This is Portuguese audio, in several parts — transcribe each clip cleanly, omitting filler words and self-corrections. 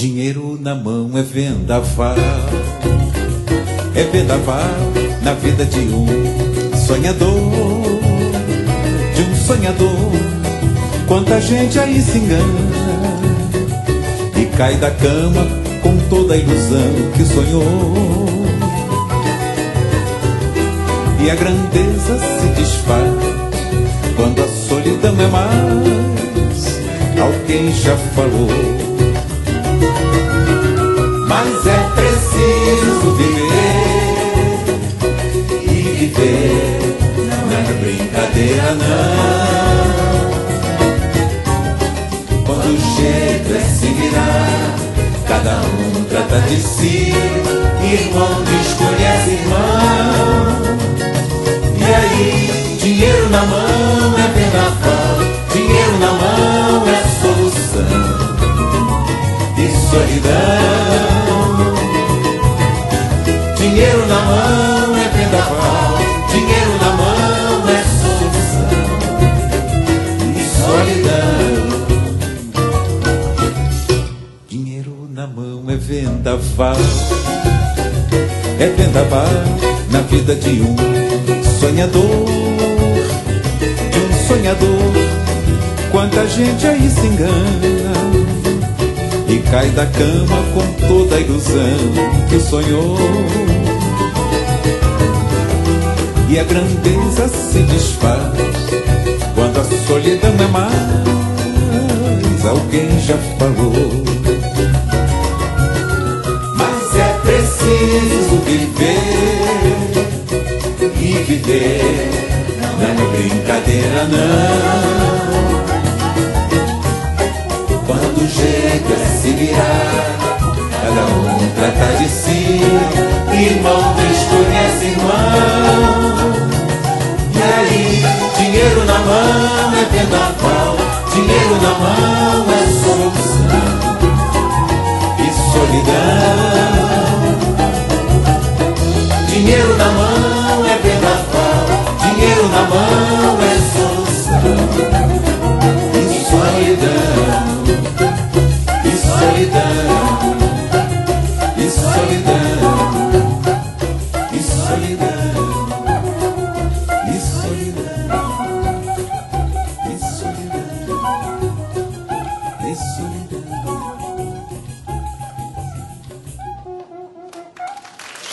Dinheiro na mão é vendaval na vida de um sonhador, de um sonhador. Quanta gente aí se engana e cai da cama com toda a ilusão que sonhou. E a grandeza se desfaz quando a solidão é mais. Alguém já falou. Mas é preciso viver, e viver não é brincadeira não. Quando o jeito é se virar, cada um trata de si, irmão desconhece irmão. E aí, dinheiro na mão é vendaval, dinheiro na mão é solução e solidão. Dinheiro na mão é vendaval, dinheiro na mão é solução e solidão. Dinheiro na mão é vendaval na vida de um sonhador, de um sonhador. Quanta gente aí se engana e cai da cama com toda a ilusão que sonhou. E a grandeza se desfaz quando a solidão é mais. Alguém já falou. Mas é preciso viver, e viver não é brincadeira não. Quando o jeito é se virar, cada um trata de si, irmão desconhece irmão. E aí, dinheiro na mão é vendaval, dinheiro na mão é solução e solidão. Dinheiro na mão é vendaval, dinheiro na mão é solução e solidão. E solidão, e solidão, e solidão, e solidão, e solidão, e solidão.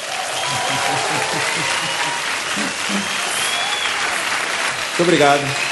Muito obrigado.